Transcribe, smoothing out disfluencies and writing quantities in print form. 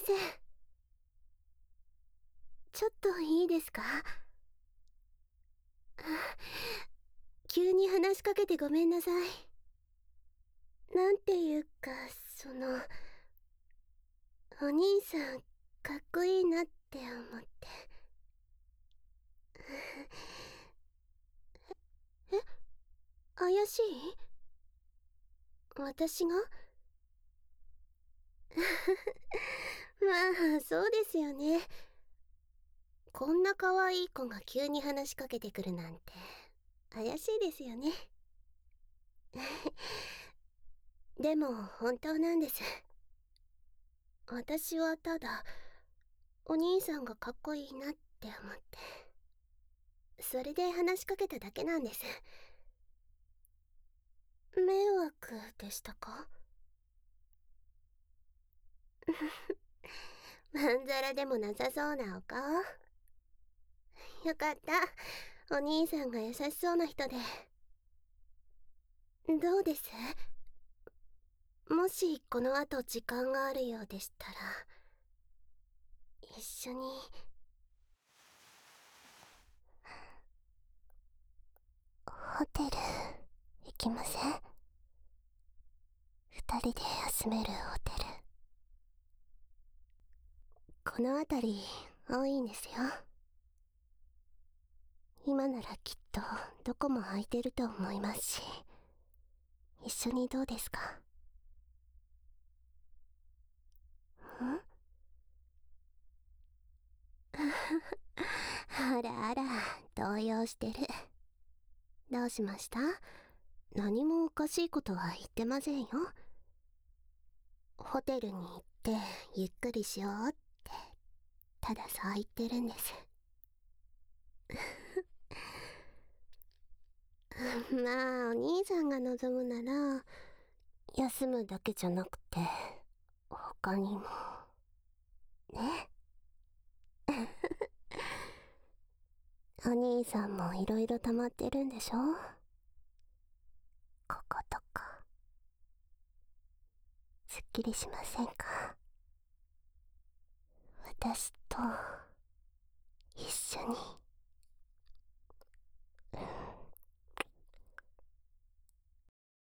せん。ちょっといいですか？急に話しかけてごめんなさい。なんていうか、お兄さん、かっこいいなって思って。え、怪しい？私が？まあ、そうですよね。こんな可愛い子が急に話しかけてくるなんて、怪しいですよね。でも、本当なんです。私はただ、お兄さんがかっこいいなって思って。それで話しかけただけなんです。迷惑でしたか？まんざらでもなさそうなお顔。よかった。お兄さんが優しそうな人で。どうです？もしこの後時間があるようでしたら、一緒に。ホテル行きません？二人で休めるホテル。この辺り多いんですよ。今ならきっとどこも空いてると思いますし、一緒にどうですか？んあらあら、動揺してる。どうしました？何もおかしいことは言ってませんよ。ホテルに行ってゆっくりしようって、ただそう言ってるんです。まあ、お兄さんが望むなら、休むだけじゃなくて、他にも、ね。お兄さんもいろいろ溜まってるんでしょ？こことか、すっきりしませんか？私と一緒に。